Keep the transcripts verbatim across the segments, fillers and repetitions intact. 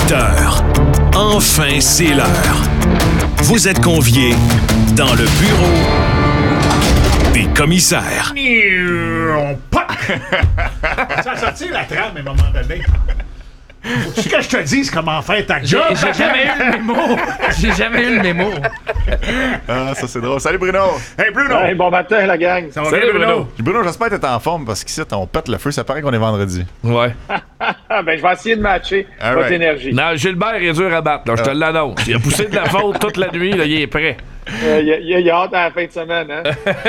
huit heures. Enfin, c'est l'heure. Vous êtes conviés dans le bureau des commissaires. Ça sortit la trame à un moment donné. Faut-tu que je te dise comment faire ta job? J'ai, j'ai jamais eu le mémo. J'ai jamais eu le mémo. Ah, ça c'est drôle. Salut Bruno! Hey Bruno! Hey, bon matin, la gang! Ça va Salut, bien, Bruno? Bruno. Bruno, j'espère que t'es en forme parce qu'ici, on pète le feu. Ça paraît qu'on est vendredi. Ouais. Ah, ben, je vais essayer de matcher All votre right. énergie. Non, Gilbert est dur à battre, là, je te l'annonce. Il a poussé de la faute toute la nuit, là, il est prêt. Euh, Il y, a- y a hâte à la fin de semaine, hein?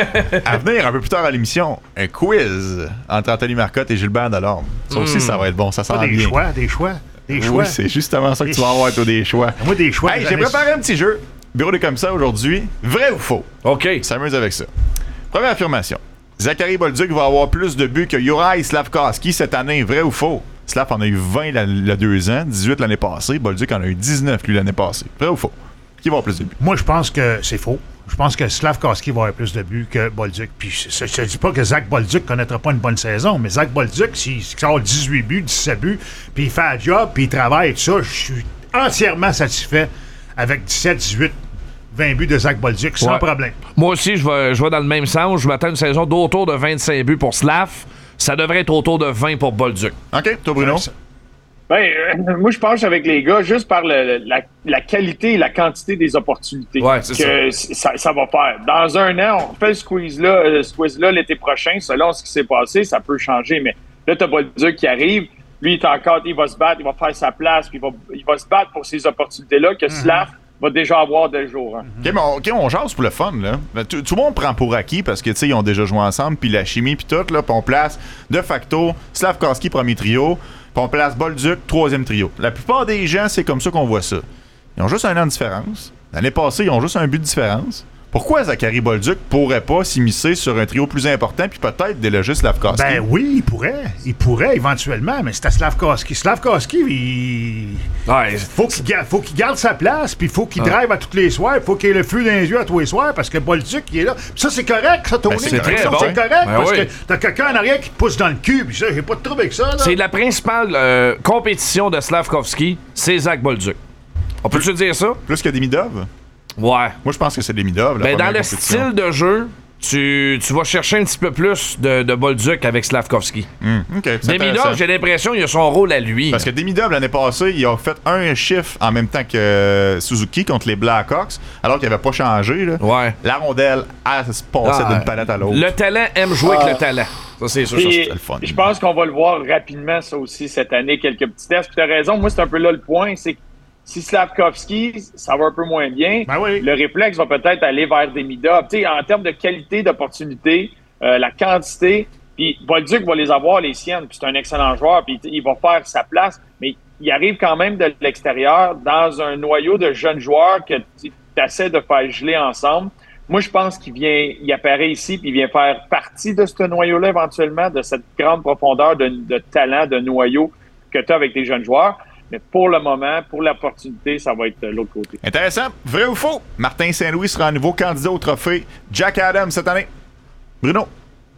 À venir un peu plus tard à l'émission, un quiz entre Anthony Marcotte et Gilbert Delorme. Ça aussi, ça va être bon. Ça sent Pas des bien. choix, des choix, des choix. Oui, c'est justement ça que tu vas avoir, toi, des choix. Moi, des choix. Hey, des j'ai années- préparé un petit jeu. Bureau des commissaires aujourd'hui. Vrai ou faux? OK. On s'amuse avec ça. Première affirmation. Zachary Bolduc va avoir plus de buts que Juraj Slafkovský cette année. Vrai ou faux? Slav en a eu vingt il y a deux ans, dix-huit l'année passée. Bolduc en a eu dix-neuf lui l'année passée. Vrai ou faux? Qui va avoir plus de buts? Moi, je pense que c'est faux. Je pense que Slafkovský va avoir plus de buts que Bolduc. Puis je ne dis pas que Zach Bolduc ne connaîtra pas une bonne saison, mais Zach Bolduc, s'il s'il sort dix-huit buts, dix-sept buts, puis il fait un job, puis il travaille et tout ça, je suis entièrement satisfait avec dix-sept, dix-huit, vingt buts de Zach Bolduc, sans Ouais. problème. Moi aussi, je vais, je vais dans le même sens. Je m'attends à une saison d'autour de vingt-cinq buts pour Slav. Ça devrait être autour de vingt pour Bolduc. OK, toi, Bruno? Ben, euh, moi, je pense avec les gars, juste par le- la, la qualité et la quantité des opportunités Ouais, c'est que ça. Ça, ça va faire. Dans un an, on fait le squeeze-là euh, squeeze-là l'été prochain. Selon ce qui s'est passé, ça peut changer. Mais là, t'as Bolduc qui arrive. Lui, il est encore, il va se battre, il va faire sa place, puis il va, il va se battre pour ces opportunités-là que Slav va déjà avoir dès le jour. Hein. OK, mais on, OK, on jase pour le fun, là. Ben, Tout, tout le monde prend pour acquis parce que, tu sais, ils ont déjà joué ensemble, puis la chimie, puis tout, là, puis on place de facto Slafkovský, premier trio, puis on place Bolduc, troisième trio. La plupart des gens, c'est comme ça qu'on voit ça. Ils ont juste un an de différence. L'année passée, ils ont juste un but de différence. Pourquoi Zachary Bolduc pourrait pas s'immiscer sur un trio plus important puis peut-être déloger Slafkovský? Ben oui, il pourrait. Il pourrait éventuellement, mais c'est à Slafkovský. Slafkovský, il... Ouais. Faut qu'il garde, faut qu'il garde sa place, puis il faut qu'il drive à tous les soirs, il faut qu'il ait le feu dans les yeux à tous les soirs, parce que Bolduc, il est là. Puis ça, c'est correct, ça, Tony. Ben, c'est très Ça, bon. C'est correct, Ben parce oui. que t'as quelqu'un en arrière qui te pousse dans le cul, puis ça, j'ai pas de trouble avec ça, là. C'est la principale euh, compétition de Slafkovský, c'est Zach Bolduc. On peut-tu dire ça? Plus que Demidov? Ouais. Moi, je pense que c'est Demidov. la Ben, dans première le compétition. style de jeu, tu, tu vas chercher un petit peu plus de, de Bolduc avec Slafkovský. Hum, OK, c'est intéressant. Demidov, j'ai l'impression qu'il a son rôle à lui. Parce que Demidov, l'année passée, il a fait un chiffre en même temps que euh, Suzuki contre les Blackhawks, alors qu'il n'avait pas changé. Là. Ouais. La rondelle, elle se passait Ah, d'une palette à l'autre. Le talent aime jouer avec le talent. Ça, c'est sûr. Puis, c'était le fun. je pense qu'on va le voir rapidement, ça aussi, cette année, quelques petits tests. Puis t'as raison, moi, c'est un peu là le point, c'est que si Slafkovský, ça va un peu moins bien, Ben oui. le réflexe va peut-être aller vers Demidov. Tu sais, en termes de qualité d'opportunité, euh, la quantité, puis Bolduc va les avoir, les siennes, puis c'est un excellent joueur, puis il va faire sa place, mais il arrive quand même de l'extérieur dans un noyau de jeunes joueurs que tu essaies de faire geler ensemble. Moi, je pense qu'il vient, il apparaît ici, puis il vient faire partie de ce noyau-là éventuellement, de cette grande profondeur de, de talent, de noyau que tu as avec tes jeunes joueurs. Mais pour le moment, pour l'opportunité, ça va être de l'autre côté. Intéressant. Vrai ou faux? Martin Saint-Louis sera un nouveau candidat au trophée Jack Adams cette année. Bruno?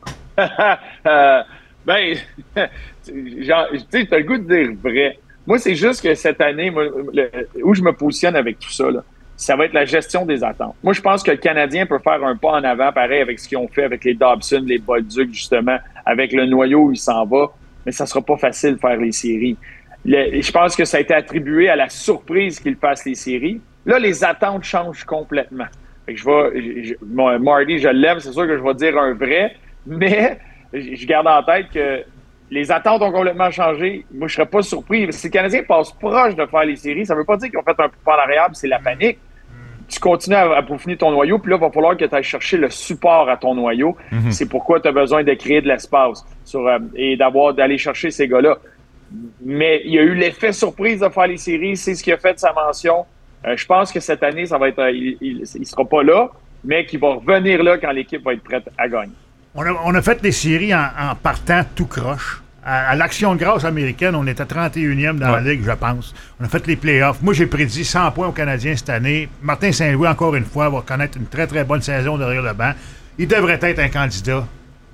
euh, ben, genre, tu sais, t'as le goût de dire vrai. Moi, c'est juste que cette année, moi, le, où je me positionne avec tout ça, là, ça va être la gestion des attentes. Moi, je pense que le Canadien peut faire un pas en avant, pareil avec ce qu'ils ont fait avec les Dobson, les Bolduc, justement, avec le noyau où il s'en va, mais ça sera pas facile de faire les séries. Le, je pense que ça a été attribué à la surprise qu'il fasse les séries. Là, les attentes changent complètement. Fait que je vais, je, je, Marty, je l'aime, c'est sûr que je vais dire un vrai, mais je, je garde en tête que les attentes ont complètement changé. Moi, je serais pas surpris. Si les Canadiens passent proche de faire les séries, ça veut pas dire qu'ils ont fait un pas en arrière, c'est la panique. Tu continues à, à peaufiner ton noyau, puis là, il va falloir que tu ailles chercher le support à ton noyau. Mm-hmm. C'est pourquoi tu as besoin de créer de l'espace sur, euh, et d'avoir d'aller chercher ces gars-là. Mais il y a eu l'effet surprise de faire les séries, c'est ce qui a fait de sa mention. Euh, je pense que cette année, ça va être, euh, il, il, il sera pas là, mais qu'il va revenir là quand l'équipe va être prête à gagner. On a, on a fait les séries en, en partant tout croche. À, à l'Action de grâce américaine, on était trente et unième dans ouais. la Ligue, je pense. On a fait les playoffs. Moi, j'ai prédit cent points aux Canadiens cette année. Martin Saint-Louis, encore une fois, va connaître une très, très bonne saison derrière le banc. Il devrait être un candidat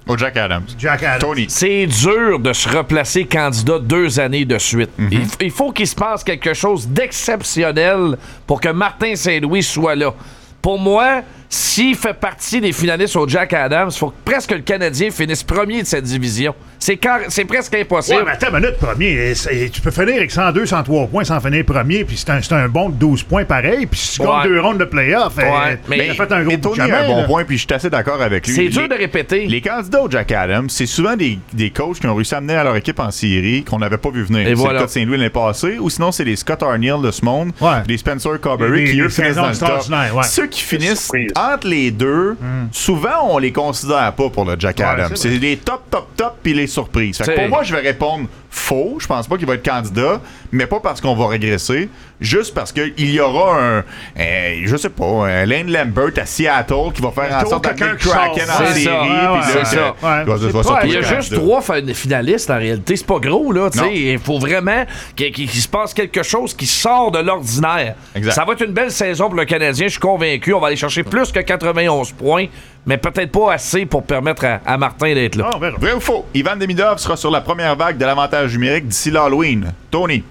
Au Jack Adams. Jack Adams. Tony. C'est dur de se replacer candidat deux années de suite. Mm-hmm. il, il faut qu'il se passe quelque chose d'exceptionnel pour que Martin Saint-Louis soit là. Pour moi, s'il fait partie des finalistes au Jack Adams, il faut que presque le Canadien finisse premier de cette division. C'est, car... c'est presque impossible. Ouais, mais attends une minute, premier. C'est- Tu peux finir avec cent deux, cent trois points sans finir premier, puis c'est un, c'est un bon de douze points pareil, puis si tu Ouais. gagnes deux rondes de playoff, Ouais, euh, mais- il a fait un gros Mais bout de Tony chemin, a un bon là. point, puis je suis assez d'accord avec lui. C'est Les- dur de répéter. Les candidats au Jack Adams, c'est souvent des, des coachs qui ont réussi à amener à leur équipe en série qu'on n'avait pas vu venir. Et c'est voilà. le cas de Saint-Louis l'année passée, ou sinon c'est les Scott Arniel de ce monde, Ouais. les Spencer Carberry Des- qui des eux finissent saisons dans le top. extraordinaires, ouais. Ceux qui finissent surprise. entre les deux, souvent on les considère pas pour le Jack Ouais, Adams. c'est C'est les top, top, top, puis les surprises. Fait que C'est- pour moi, je vais répondre faux. Je pense pas qu'il va être candidat, mais pas parce qu'on va régresser, juste parce qu'il y aura un, un, je sais pas, un Lane Lambert à Seattle qui va faire en Toujours sorte d'amener quelqu'un le qui Kraken sort. en C'est série. ça. puis Ouais, là, ouais, c'est que- ça. Ouais. il va- il va C'est sortir pas- Il y a le juste candidat. trois fin- finalistes en réalité. C'est pas gros, là. tu Non. sais. Il faut vraiment qu'il, qu'il- qu'il se passe quelque chose qui sort de l'ordinaire. Exact. Ça va être une belle saison pour le Canadien. Je suis convaincu. On va aller chercher plus que quatre-vingt-onze points, mais peut-être pas assez pour permettre à, à Martin d'être là. Ah, on verra. Vrai ou faux? Ivan Demidov sera sur la première vague de l'avantage numérique d'ici l'Halloween. Tony.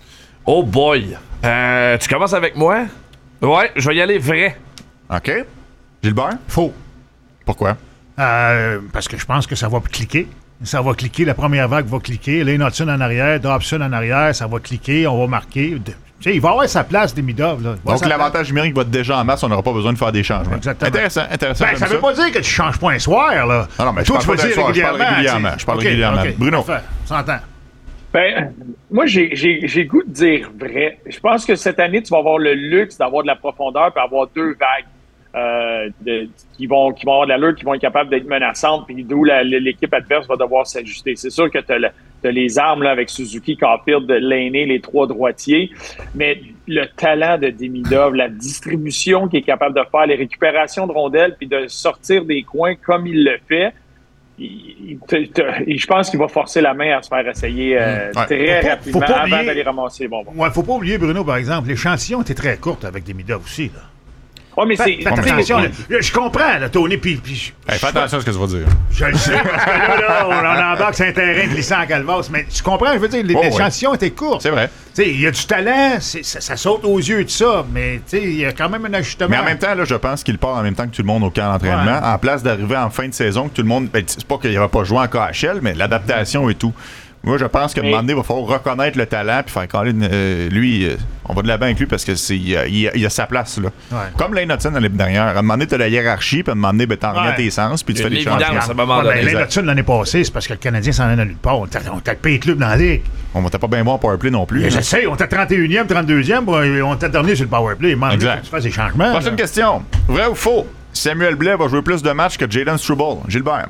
Oh boy. Euh, tu commences avec moi? Ouais, je vais y aller vrai. OK. Gilbert? Faux. Pourquoi? Euh, parce que je pense que ça va cliquer. Ça va cliquer, la première vague va cliquer. Lane Hudson en arrière, Dobson en arrière, ça va cliquer, on va marquer. De- Tu sais, il va avoir sa place, Demidov. Là. Il va avoir Donc sa l'avantage numérique va être déjà en masse, on n'aura pas besoin de faire des changements. Exactement. Intéressant, intéressant. place. Ben, ça j'aime veut pas dire que tu changes pas un soir, là. Ah non, mais je Toi, parle tu pas vas d'un dire soir, je parle régulièrement. régulièrement. tu sais. Je parle OK, régulièrement. OK, Bruno. parfait. S'entend. Ben, moi, j'ai, j'ai, j'ai goût de dire vrai. Je pense que cette année, tu vas avoir le luxe d'avoir de la profondeur et avoir deux vagues euh, de, qui, vont, qui vont avoir de l'allure, qui vont être capables d'être menaçantes, puis d'où la- l'équipe adverse va devoir s'ajuster. C'est sûr que tu as les armes là, avec Suzuki, Caulfield, Laine, les trois droitiers, mais le talent de Demidov, la distribution qu'il est capable de faire, les récupérations de rondelles, puis de sortir des coins comme il le fait, il- il- te- te- je pense qu'il va forcer la main à se faire essayer euh, Ouais. très Faut pas- rapidement faut pas avant oublier- d'aller ramasser les bonbons. Ouais, faut pas oublier, Bruno, par exemple, l'échantillon était très courte avec Demidov aussi, là. Ouais, mais Faites, c'est, faites mais attention, c'est- là. Là, je comprends, là, Tony, puis... puis Hey, fais attention à ce que tu vas dire. Je le sais, parce que là, là, on en embarque sur un terrain glissant en calvasse, mais tu comprends, je veux dire, Oh, l'échantillon était court. C'est vrai. Tu sais, il y a du talent, c'est- ça, ça saute aux yeux de ça, mais tu sais, il y a quand même un ajustement. Mais en même temps, là, je pense qu'il part en même temps que tout le monde au camp d'entraînement. Ouais. En place d'arriver en fin de saison, que tout le monde. Ben, c'est pas qu'il va pas jouer en K H L, mais l'adaptation et tout. Moi, je pense qu'à un Mais- moment donné, il va falloir reconnaître le talent puis faire Colin, euh, lui, euh, on va de l'avant avec lui parce que c'est il, a- il a- il a sa place là. Ouais. Comme Lane Hudson l'année dernière. À un moment donné, t'as la hiérarchie, puis à un moment donné, ben, t'en reviens Ouais. à tes sens, puis tu Il y a fais des une changements. évidence. à un moment Ouais, donné. ben, Lane Exact. Hudson, l'année passée, c'est parce que le Canadien s'en allait nulle part. On t'a on t'a payé club dans la ligue. On va pas bien bon en powerplay non plus. Mais là. je sais, on t'a trente et unième, trente-deuxième, bon, on t'a dernier sur le powerplay. Il manque Exact. que tu fasses des changements. Prochaine là. question. Vrai ou faux? Samuel Blais va jouer plus de matchs que Jalen Struble. Gilbert.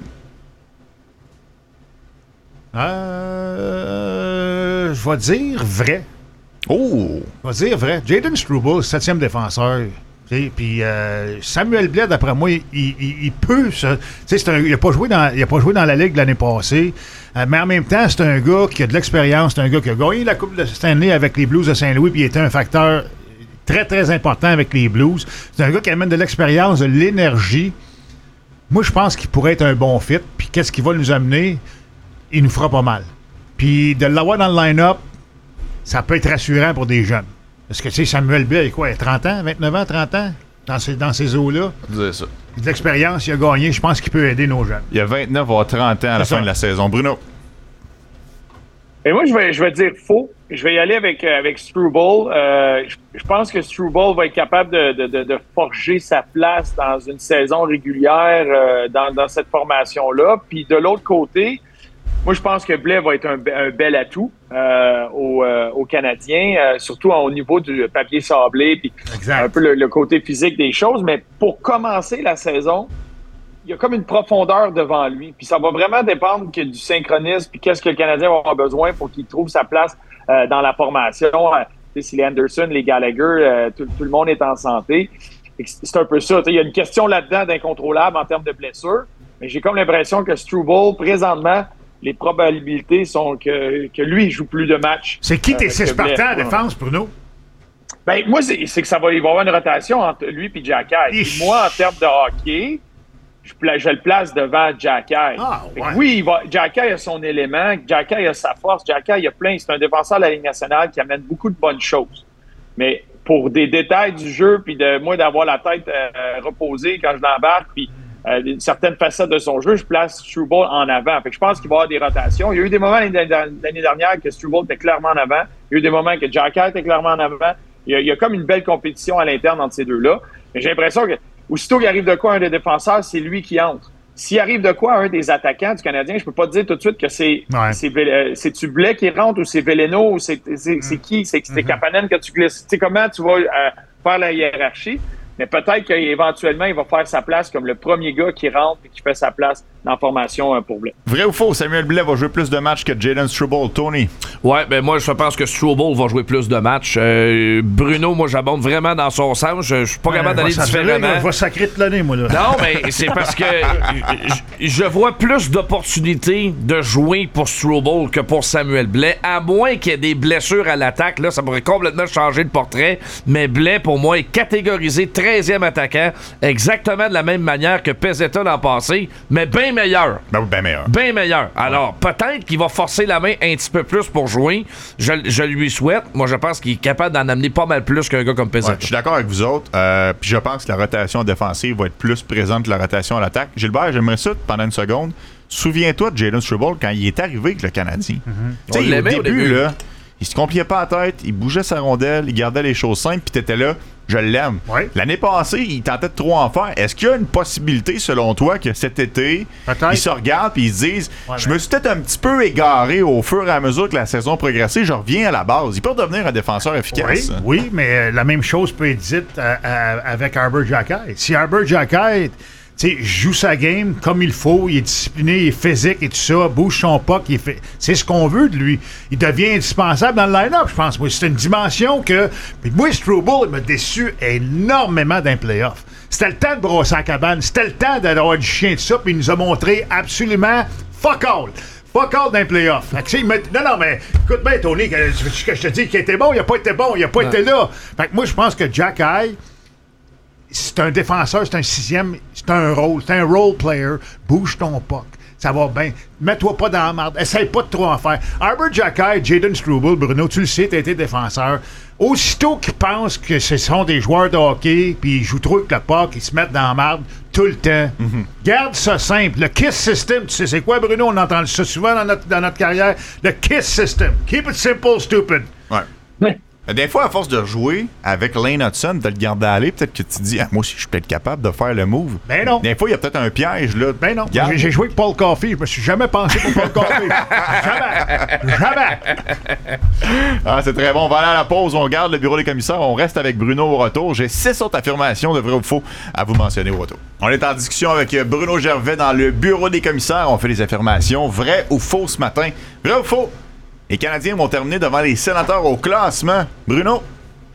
Euh, je vais dire vrai. Oh! Je vais dire vrai. Jaden Struble, septième défenseur. tu sais, Puis euh, Samuel Blais, d'après moi, il, il- il peut se. tu sais, c'est un- Il n'a pas, joué dans- il a pas joué dans la Ligue l'année passée. Euh, mais en même temps, c'est un gars qui a de l'expérience. C'est un gars qui a gagné la Coupe de Stanley avec les Blues de Saint-Louis. Puis il était un facteur très, très important avec les Blues. C'est un gars qui amène de l'expérience, de l'énergie. Moi, je pense qu'il pourrait être un bon fit. Puis qu'est-ce qu'il va nous amener? Il nous fera pas mal. Puis de l'avoir dans le line-up, ça peut être rassurant pour des jeunes. Parce que, tu sais, Samuel Blais, il a quoi, il a trente ans, vingt-neuf ans, trente ans, dans ces, dans ces eaux-là. Disais ça. De l'expérience, il a gagné. Je pense qu'il peut aider nos jeunes. Il y a vingt-neuf voire trente ans à la C'est fin ça. de la saison. Bruno. Et moi, je vais, je vais dire faux. Je vais y aller avec, euh, avec Struble. Euh, je, je pense que Struble va être capable de, de, de, de forger sa place dans une saison régulière euh, dans, dans cette formation-là. Puis de l'autre côté, moi, je pense que Blais va être un, be- un bel atout euh, aux, euh, aux Canadiens, euh, surtout au niveau du papier sablé, puis Exact. un peu le, le côté physique des choses. Mais pour commencer la saison, il y a comme une profondeur devant lui. Puis ça va vraiment dépendre que du synchronisme, puis qu'est-ce que le Canadien va avoir besoin pour qu'il trouve sa place euh, dans la formation. Euh, tu sais, si les Anderson, les Gallagher, euh, tout, tout le monde est en santé. Fait que C'est un peu ça. Tu sais, il y a une question là-dedans d'incontrôlable en termes de blessures. Mais j'ai comme l'impression que Struble, présentement, les probabilités sont que, que lui, il joue plus de matchs. C'est qui tes euh, six que Blais. partants en défense, Bruno? Ben, moi, c'est c'est que ça va, il va y avoir une rotation entre lui et Jack High. Ich. Moi, en termes de hockey, je, pla- je le place devant Jack Eye. Ah, ouais. Oui, il va, Jack Eye a son élément, Jack Eye a sa force, Jack Eye a plein. C'est un défenseur de la Ligue nationale qui amène beaucoup de bonnes choses. Mais pour des détails du jeu, puis de moi d'avoir la tête euh, reposée quand je l'embarque, puis euh, certaines facettes de son jeu, je place Struble en avant. Fait que je pense qu'il va y avoir des rotations. Il y a eu des moments l'année dernière que Struble était clairement en avant. Il y a eu des moments que Jack Eye était clairement en avant. Il y a, il y a comme une belle compétition à l'interne entre ces deux-là. Mais j'ai l'impression que aussitôt qu'il arrive de quoi un des défenseurs, c'est lui qui entre. S'il arrive de quoi un des attaquants du Canadien, je peux pas te dire tout de suite que c'est ouais. c'est, euh, c'est-tu Blais qui rentre ou c'est Veleno ou c'est, c'est, c'est qui? C'est, c'est mm-hmm. Kapanen que tu glisses. Tu sais comment tu vas euh, faire la hiérarchie? Mais peut-être qu'éventuellement, il va faire sa place comme le premier gars qui rentre et qui fait sa place dans la formation euh, pour Blais. Vrai ou faux, Samuel Blais va jouer plus de matchs que Jayden Struble, Tony? Ouais, ben moi, je pense que Struble va jouer plus de matchs. Euh, Bruno, moi, j'abonde vraiment dans son sens. Je, je suis pas ouais, capable d'aller différemment. Je vais sacrer de l'année, moi, là. Non, mais c'est parce que je, je vois plus d'opportunités de jouer pour Struble que pour Samuel Blais, à moins qu'il y ait des blessures à l'attaque. Là, ça pourrait complètement changer le portrait. Mais Blais, pour moi, est catégorisé treizième attaquant, exactement de la même manière que Pezzetta l'an passé, mais bien meilleur. Ben oui, bien meilleur. Bien meilleur. Alors, ouais. peut-être qu'il va forcer la main un petit peu plus pour jouer. Je, je lui souhaite. Moi, je pense qu'il est capable d'en amener pas mal plus qu'un gars comme Pezzetta. Ouais, je suis d'accord avec vous autres. Euh, Puis je pense que la rotation défensive va être plus présente que la rotation à l'attaque. Gilbert, j'aimerais ça pendant une seconde. Souviens-toi de Jayden Struble quand il est arrivé avec le Canadien. Mm-hmm. Tu sais, au début, au début, là, il se compliquait pas la tête, il bougeait sa rondelle, il gardait les choses simples, puis t'étais là, je l'aime. Ouais. L'année passée, il tentait de trop en faire. Est-ce qu'il y a une possibilité, selon toi, que cet été, peut-être. Ils se regardent et ils se disent ouais, je mais... me suis peut-être un petit peu égaré au fur et à mesure que la saison progressait, je reviens à la base. Il peut devenir un défenseur efficace. Oui, oui, mais euh, la même chose peut être dite à, à, avec Arber Xhekaj. Si Arber Xhekaj joue sa game comme il faut, il est discipliné, il est physique et tout ça, bouge son puck, il fait... c'est ce qu'on veut de lui. Il devient indispensable dans le line-up, je pense. Moi, c'est une dimension que... Puis moi, Struble, il m'a déçu énormément d'un play-off. C'était le temps de brosser la cabane, c'était le temps d'avoir du chien de ça, puis il nous a montré absolument fuck all. Fuck all d'un play-off. Non, non, mais écoute bien, Tony, que, que je te dis qu'il était bon, il n'a pas été bon, il n'a pas ouais. été là. Fait que moi, je pense que Jack Eye, c'est un défenseur, c'est un sixième, c'est un rôle, c'est un role player. Bouge ton puck. Ça va bien. Mets-toi pas dans la merde. Essaye pas de trop en faire. Arber Xhekaj, Jayden Struble, Bruno, tu le sais, t'as été défenseur. Aussitôt qu'ils pensent que ce sont des joueurs de hockey, puis ils jouent trop avec le puck, ils se mettent dans la merde tout le temps. Mm-hmm. Garde ça simple. Le KISS system, tu sais c'est quoi, Bruno? On entend ça souvent dans notre, dans notre carrière. Le KISS system. Keep it simple, stupid. Ouais. Des fois, à force de jouer avec Lane Hudson, de le garder aller, peut-être que tu te dis, ah, moi aussi, je suis peut-être capable de faire le move. Ben non. Des fois, il y a peut-être un piège, là. Ben non. J'ai, j'ai joué avec Paul Coffey. Je me suis jamais pensé pour Paul Coffey. Jamais. Jamais. Ah, c'est très bon. On va aller à la pause. On garde le bureau des commissaires. On reste avec Bruno au retour. J'ai six autres affirmations de vrai ou faux à vous mentionner au retour. On est en discussion avec Bruno Gervais dans le bureau des commissaires. On fait les affirmations vrai ou faux ce matin. Vrai ou faux? Les Canadiens vont terminer devant les Sénateurs au classement. Bruno?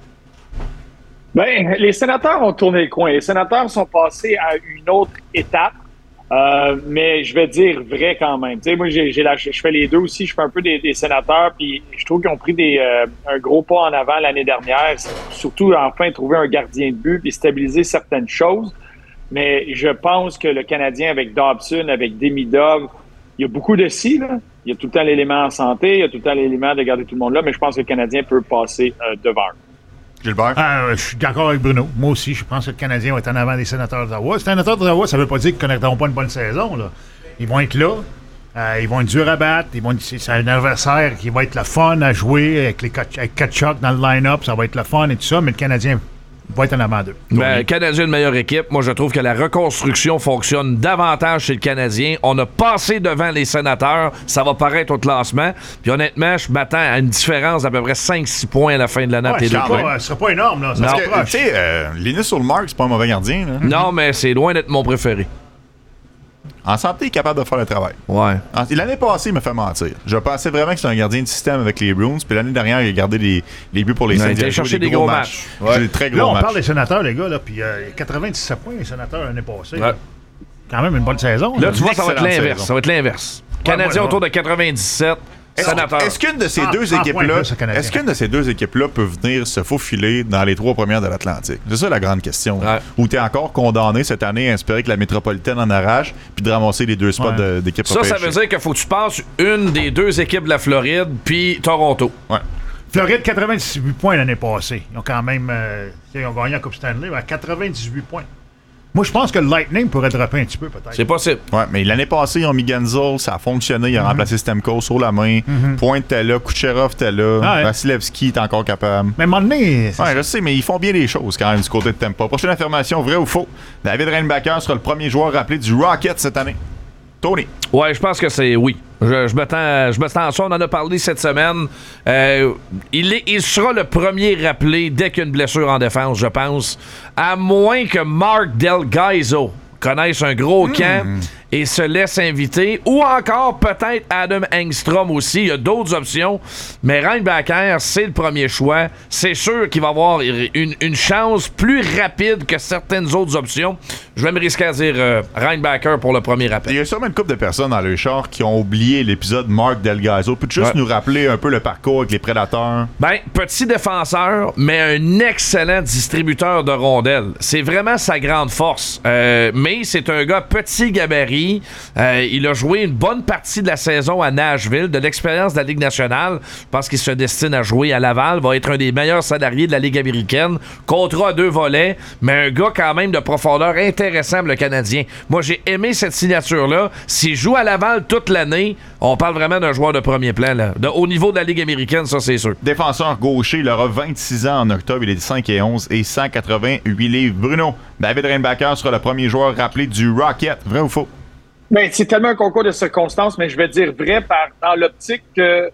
Bien, les Sénateurs ont tourné le coin. Les Sénateurs sont passés à une autre étape, euh, mais je vais dire vrai quand même. Tu sais, moi, j'ai, j'ai la, je fais les deux aussi. Je fais un peu des, des Sénateurs, puis je trouve qu'ils ont pris des, euh, un gros pas en avant l'année dernière. Surtout, enfin, trouver un gardien de but puis stabiliser certaines choses. Mais je pense que le Canadien, avec Dobson, avec Demidov, il y a beaucoup de si, là. Il y a tout le temps l'élément en santé, il y a tout le temps l'élément de garder tout le monde là, mais je pense que le Canadien peut passer euh, devant. Gilbert? Euh, je suis d'accord avec Bruno. Moi aussi, je pense que le Canadien va être en avant des Sénateurs d'Ottawa. Les Sénateurs d'Ottawa, ça ne veut pas dire qu'ils ne connaîtront pas une bonne saison, là. Ils vont être là. Euh, ils vont être durs à battre. Ils vont être, c'est un adversaire qui va être le fun à jouer avec, les, avec Tkachuk dans le line-up. Ça va être le fun et tout ça, mais le Canadien va être en avant d'eux. Ben, le Canadien, une meilleure équipe. Moi, je trouve que la reconstruction fonctionne davantage chez le Canadien. On a passé devant les Sénateurs. Ça va paraître au classement. Puis honnêtement, je m'attends à une différence d'à peu près cinq six points à la fin de l'année. Ouais, ce ne sera pas énorme. Là. Ça Parce que, tu sais, euh, Linus Ullmark, c'est pas un mauvais gardien. Là. Non, mais c'est loin d'être mon préféré. En santé, il est capable de faire le travail. Ouais. En, l'année passée, il m'a fait mentir. Je pensais vraiment que c'était un gardien de système avec les Bruins. Puis l'année dernière, il a gardé les, les buts pour les Saints. Il a cherché des gros, gros matchs. matchs. Ouais. Des très gros là, on matchs. parle des Sénateurs, les gars. Là, puis euh, quatre-vingt-dix-sept points, les Sénateurs, l'année passée. Ouais. Quand même une bonne saison. Là, là tu vois, ça va être l'inverse. Saison. Ça va être l'inverse. Ouais, Canadien ouais, autour de quatre-vingt-dix-sept. Est-ce, Sénateur. est-ce qu'une de ces Ah, deux cent points équipes-là, plus, le Canadien. est-ce qu'une de ces deux équipes-là peut venir se faufiler dans les trois premières de l'Atlantique? C'est ça la grande question. Ouais. Ou t'es encore condamné cette année à espérer que la métropolitaine en arrache puis de ramasser les deux spots Ouais. de, d'équipes Ça, ça repêchées. veut dire qu'il faut que tu passes une des deux équipes de la Floride, puis Toronto. Ouais. Floride, quatre-vingt-dix-huit points l'année passée. Ils ont quand même euh, ils ont gagné la Coupe Stanley, mais à quatre-vingt-dix-huit points. Moi, je pense que le Lightning pourrait dropper un petit peu, peut-être. C'est possible. Ouais, mais l'année passée, ils ont mis Genzel, ça a fonctionné, ils ont remplacé Stamkos sur la main. Point était là, Kucherov était là, Ah ouais. Vasilevski est encore capable. Mais à un moment donné, c'est- Ouais, je sais, mais ils font bien les choses quand même du côté de Tampa. Prochaine affirmation, vrai ou faux? David Reinbacker sera le premier joueur rappelé du Rocket cette année. Tony. Ouais, je pense que c'est oui. Je, je m'attends je m'attends à ça. On en a parlé cette semaine. Euh, il, est, il sera le premier rappelé dès qu'il y a une blessure en défense, je pense. À moins que Mark Del Gaizo connaisse un gros camp et se laisse inviter. Ou encore peut-être Adam Engstrom aussi. Il y a d'autres options. Mais Reinbacker, c'est le premier choix. C'est sûr qu'il va avoir une, une chance plus rapide que certaines autres options. Je vais me risquer à dire euh, Reinbacker pour le premier rappel. Il y a sûrement une couple de personnes dans le char qui ont oublié l'épisode Mark Del Gaizo. Peux-tu juste Ouais. nous rappeler un peu le parcours avec les Prédateurs? Ben, petit défenseur, mais un excellent distributeur de rondelles. C'est vraiment sa grande force. Euh, mais c'est un gars petit gabarit. Euh, il a joué une bonne partie de la saison à Nashville, de l'expérience de la Ligue nationale. Je pense qu'il se destine à jouer à Laval. Va être un des meilleurs salariés de la Ligue américaine. Contrat à deux volets, mais un gars quand même de profondeur intéressant, le Canadien. Moi, j'ai aimé cette signature-là. S'il joue à Laval toute l'année, on parle vraiment d'un joueur de premier plan. Là. De, au niveau de la Ligue américaine, ça, c'est sûr. Défenseur gaucher, il aura vingt-six ans en octobre. Il est cinq et onze et cent quatre-vingt-huit livres. Bruno, David Reinbacker sera le premier joueur rappelé du Rocket. Vrai ou faux? Ben, c'est tellement un concours de circonstances, mais je vais dire vrai par, dans l'optique que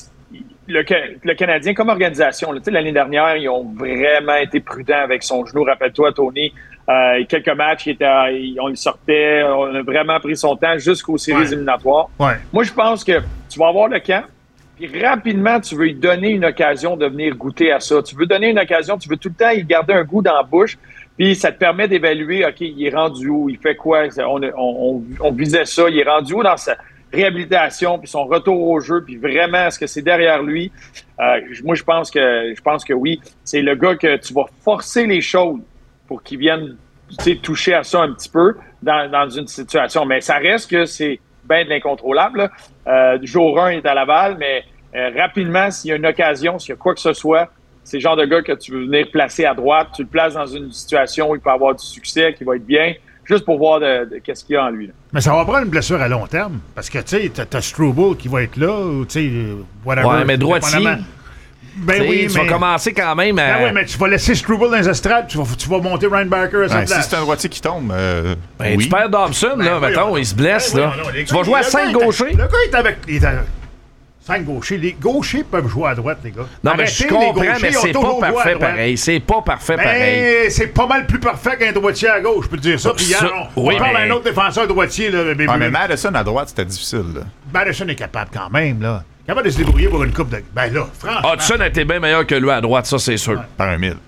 le, le Canadien, comme organisation, là, l'année dernière, ils ont vraiment été prudents avec son genou. Rappelle-toi, Tony, euh, quelques matchs, il était, il, on le sortait, on a vraiment pris son temps jusqu'aux séries Ouais. éliminatoires. Ouais. Moi, je pense que tu vas avoir le camp, puis rapidement, tu veux lui donner une occasion de venir goûter à ça. Tu veux donner une occasion, tu veux tout le temps y garder un goût dans la bouche. Puis ça te permet d'évaluer, OK, il est rendu où, il fait quoi, on, on, on, on visait ça, il est rendu où dans sa réhabilitation, puis son retour au jeu, puis vraiment, est-ce que c'est derrière lui? Euh, moi, je pense que je pense que oui. C'est le gars que tu vas forcer les choses pour qu'il vienne toucher à ça un petit peu dans, dans une situation. Mais ça reste que c'est bien de l'incontrôlable. Là. Euh, jour un, il est à Laval, mais euh, rapidement, s'il y a une occasion, s'il y a quoi que ce soit, c'est le genre de gars que tu veux venir placer à droite, tu le places dans une situation où il peut avoir du succès, qui va être bien, juste pour voir de, de, qu'est-ce qu'il y a en lui. Là. Mais ça va prendre une blessure à long terme. Parce que, tu sais, t'as, t'as Struble qui va être là, ou, tu sais, whatever. Ouais, mais droitier. dépendamment. Ben T'sais, oui, tu mais... vas commencer quand même à... Ben oui, mais tu vas laisser Struble dans les estrades, tu vas, tu vas monter Reinbacker à sa Ouais, si place. c'est un droitier qui tombe, euh, Ben, oui. Tu perds Dobson, Ben là, oui, mettons, on- il se blesse, Ben là. oui, non, les Tu gars, vas jouer à le cinq gars est- gauchers? Le gars est avec... Il est à cinq gauchers. Les gauchers peuvent jouer à droite, les gars. Non, mais Arrêtez, je les comprends, gauchers mais ont c'est toujours pas joué à parfait droite. pareil. C'est pas parfait pareil. Ben, c'est pas mal plus parfait qu'un droitier à gauche, je peux te dire ça. Puis hier, Ça, on, oui, on parle mais- d'un autre défenseur droitier, là, Baby Ah, mais Ruth. Madison à droite, c'était difficile. Là. Madison est capable quand même, là. Capable de se débrouiller pour une coupe de... Ben là, franchement... Hudson a été bien meilleur que lui à droite, ça, c'est sûr. Par un mille.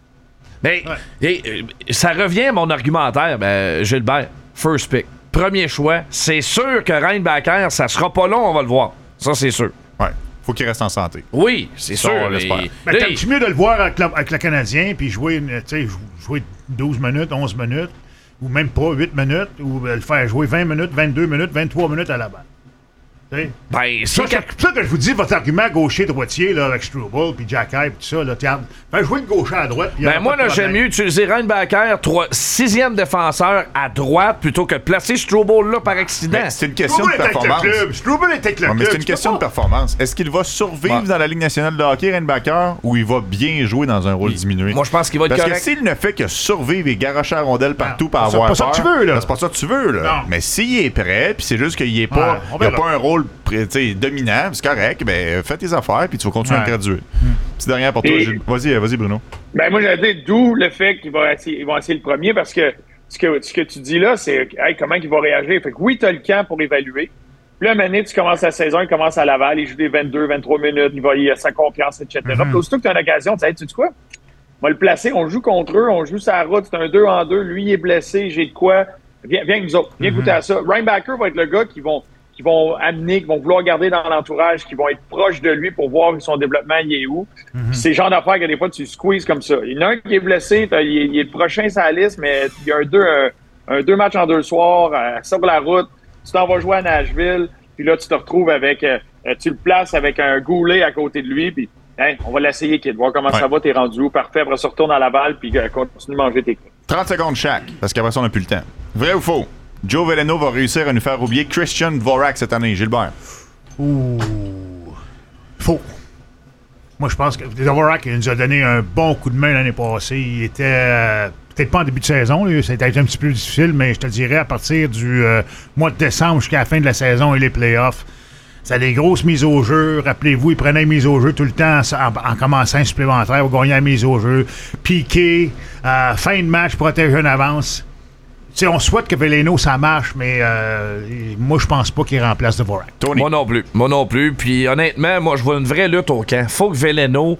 Mais et, euh, ça revient à mon argumentaire, ben, Gilbert. First pick. Premier choix. C'est sûr que Reinbacker, ça sera pas long, on va le voir. Ça, c'est sûr. Ouais. Faut qu'il reste en santé. Oui, c'est Ça, sûr. on l'espère. mais- Ben, là, t'aimes-tu mieux de le voir avec, la- avec le Canadien, puis jouer, une- tu sais, jou- jouer douze minutes, onze minutes, ou même pas huit minutes, ou euh, le faire jouer vingt minutes, vingt-deux minutes, vingt-trois minutes à la balle. Tu sais? ben, C'est c'est pour ça que- pour ça que je vous dis, votre argument gaucher-droitier, là, avec Struble, puis Jack Hype, tout ça, là, tiens, fais jouer le gaucher à droite. puis y aura Ben moi, pas de là, j'aime problème. mieux utiliser Reinbacker, trois, sixième défenseur à droite, plutôt que de placer Strobel là par accident. Mais c'est une question Struble de est avec le performance. club. Struble est avec le Ouais, mais club. c'est une Tu question de peux pas- performance. Est-ce qu'il va survivre Ouais. dans la Ligue nationale de hockey, Reinbacker, ou il va bien jouer dans un rôle diminué? Moi, je pense qu'il va être Parce correct. que s'il ne fait que survivre et garocher la rondelle partout Non, par c'est avoir pas ça peur, que tu veux, là. ben, c'est pas ça que tu veux, là. Non. Mais s'il est prêt, puis c'est juste qu'il est pas, Ouais, on il a verra. pas un rôle pré- tu sais, dominant, c'est correct, ben fais tes affaires, puis tu vas continuer à Ouais. te graduer. Petite dernière pour toi, Et- Gilles. Vas-y, euh, vas-y, Bruno. Ben moi, j'allais dire, d'où le fait qu'ils vont essayer, ils vont essayer le premier, parce que ce que, ce que tu dis là, c'est hey, comment il va réagir. Fait que oui, tu as le camp pour évaluer. Puis là, à un moment donné, tu commences la saison, il commence à Laval, il joue des vingt-deux, vingt-trois minutes, il, va, il a sa confiance, et cetera. Puis aussitôt que tu as une occasion, tu sais, hey, tu sais quoi? On va le placer, on joue contre eux, on joue sa route, c'est un deux en deux, lui il est blessé, j'ai de quoi. Viens, viens avec nous autres, viens goûter à ça. Reinbacker va être le gars qui vont qui vont amener, qui vont vouloir garder dans l'entourage, qui vont être proches de lui pour voir son développement, il est où. Mm-hmm. C'est le genre d'affaires que des fois, tu squeezes comme ça. Il y en a un qui est blessé, il, il est le prochain sur la liste, mais il y a un deux, un, un deux matchs en deux soirs, euh, sur la route, tu t'en vas jouer à Nashville, puis là, tu te retrouves avec, euh, tu le places avec un Goulet à côté de lui, puis hey, on va l'essayer, kid, voir comment ouais. ça va, t'es rendu où, parfait, après ça, retourne à Laval, puis euh, continue de manger tes coups. trente secondes chaque, parce qu'après ça, on n'a plus le temps. Vrai ou faux? Joe Veleno va réussir à nous faire oublier Christian Dvorak cette année. Gilbert? Ouh. Faux. Moi, je pense que Dvorak il nous a donné un bon coup de main l'année passée. Il était euh, peut-être pas en début de saison. Là, ça a été un petit peu difficile, mais je te dirais à partir du euh, mois de décembre jusqu'à la fin de la saison et les playoffs, ça a des grosses mises au jeu. Rappelez-vous, il prenait une mise au jeu tout le temps en, en commençant un supplémentaire pour gagner la mise au jeu. Piqué, euh, fin de match, protéger en avance. T'sais, on souhaite que Veleno, ça marche, mais euh, moi, je pense pas qu'il remplace Dvorak. Tony. Moi non plus. Moi non plus. Puis honnêtement, moi, je vois une vraie lutte au camp. Faut que Veleno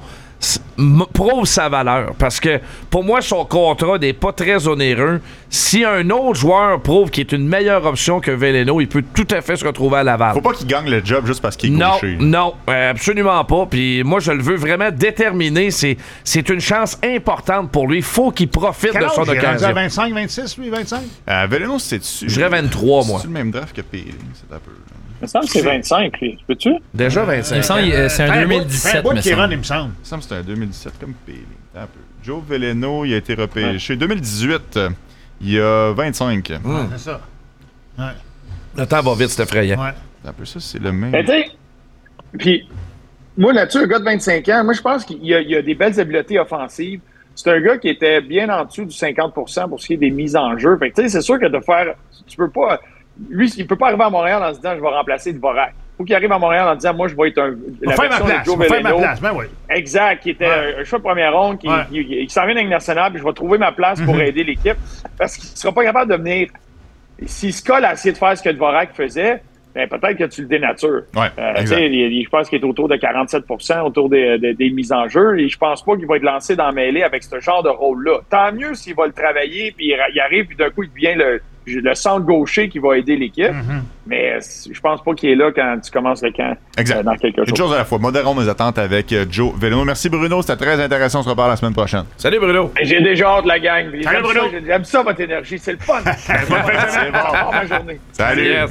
m- prouve sa valeur. Parce que pour moi, son contrat n'est pas très onéreux. Si un autre joueur prouve qu'il est une meilleure option que Veleno, il peut tout à fait se retrouver à Laval. Faut pas qu'il gagne le job juste parce qu'il est non, gaucher. Non, euh, absolument pas. Puis moi, je le veux vraiment déterminé. C'est, c'est une chance importante pour lui. Faut qu'il profite Quel de son âge, occasion. Il est vingt-cinq, vingt-six, lui, vingt-cinq? Euh, Veleno, c'est dessus. Je dirais vingt-trois, moi. C'est le même draft que Péling, c'est un peu. Il me semble que c'est vingt-cinq, lui. Peux-tu? Déjà vingt-cinq. Il me semble que c'est un Hey, deux mille dix-sept, bout, me Kéron, semble. il me semble. Il me semble que c'est un deux mille dix-sept comme Péling. Un peu. Joe Veleno, il a été repêché. Ouais. deux mille dix-huit, il y a vingt-cinq. Mmh. Ouais, c'est ça. Ouais. Le temps va vite, c'est effrayant. Ouais. Un peu ça, c'est le même. Mais tu sais, puis moi là-dessus, un gars de vingt-cinq ans, moi je pense qu'il y a, il y a des belles habiletés offensives. C'est un gars qui était bien en dessous du cinquante pour cent pour ce qui est des mises en jeu. Fait que tu sais, c'est sûr que de faire, tu peux pas, lui, il peut pas arriver à Montréal en se disant je vais remplacer Dvorak. Faut qu'il arrive à Montréal en disant moi je vais être un. La faire ma place. Je vais faire ma place, ben oui. Exact, qui était ouais. un choix de première ronde, qui, ouais. qui, qui, qui s'en vient avec nationale, puis je vais trouver ma place pour mm-hmm. aider l'équipe. Parce qu'il sera pas capable de venir. S'il se colle à essayer de faire ce que Dvorak faisait, ben peut-être que tu le dénatures. Ouais, euh, je pense qu'il est autour de quarante-sept pour cent autour des, des, des mises en jeu. Et je pense pas qu'il va être lancé dans la mêlée avec ce genre de rôle-là. Tant mieux s'il va le travailler, puis il arrive, puis d'un coup, il devient le, le centre gaucher qui va aider l'équipe. Mm-hmm. Mais je pense pas qu'il est là quand tu commences le camp exact. Euh, dans quelque chose. Une chose à la fois. Modérons nos attentes avec euh, Joe Veleno. Merci Bruno, c'était très intéressant. On se reparle la semaine prochaine. Salut Bruno. Et j'ai déjà hâte la gang. Salut Bruno. Ça, j'aime ça votre énergie, c'est le fun. C'est bon. Bonne journée. Salut. Yes.